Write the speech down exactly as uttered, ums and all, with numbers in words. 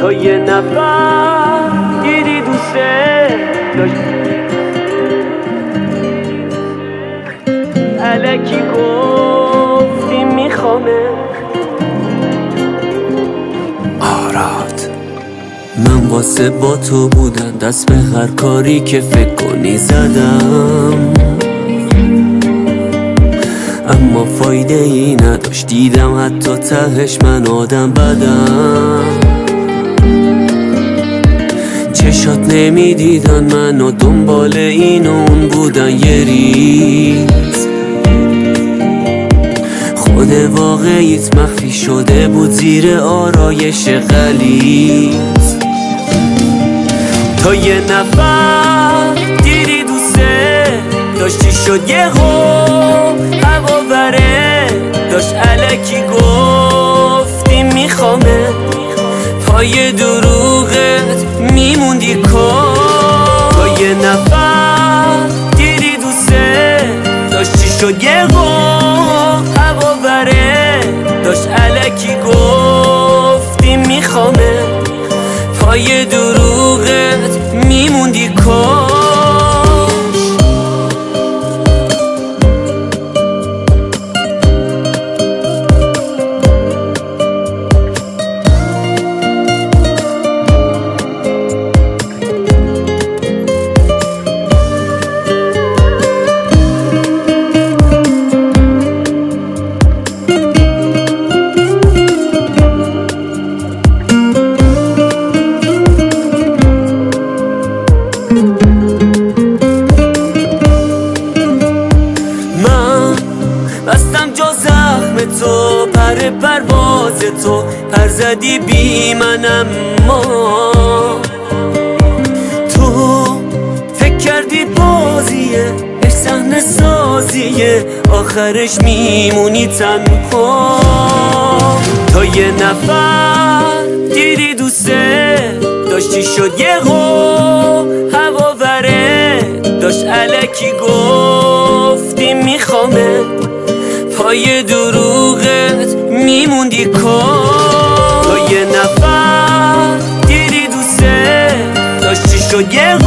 تا یه نفر دیدی دوسته داشت الکی گفتی میخوامه. آراد من واسه با تو بودن دست به هر کاری که فکر کنی زدم، اما فایده ای نداشت. دیدم حتی تهش من آدم بدم. چشات نمیدیدن منو دنبال این و اون بودن یه ریز. خود واقعیت مخفی شده بود زیر آرایش غلیظ. تا یه نفر دیدی دوسته داشتی شد یه هوا وره داشت الکی گفتی میخوامه. پای دروغت میموندی کار. تا یه نفر دیدی دوسته داشتی شد یه هوا وره داشت الکی گفتی میخوامه. پای دروغت میموندی کار. بستم جا زخم تو پر پرواز تو پر زدی بی من، اما تو فکر کردی بازیه اش صحنه سازیه آخرش میمونی تنها. تا یه نفر دیدی دوسته داشتی شد یه هوا وره داشت الکی گفتی میخوامه. پای دروغت میموندی کار. تا یه نفر دیدی دوسته داشتی شد یه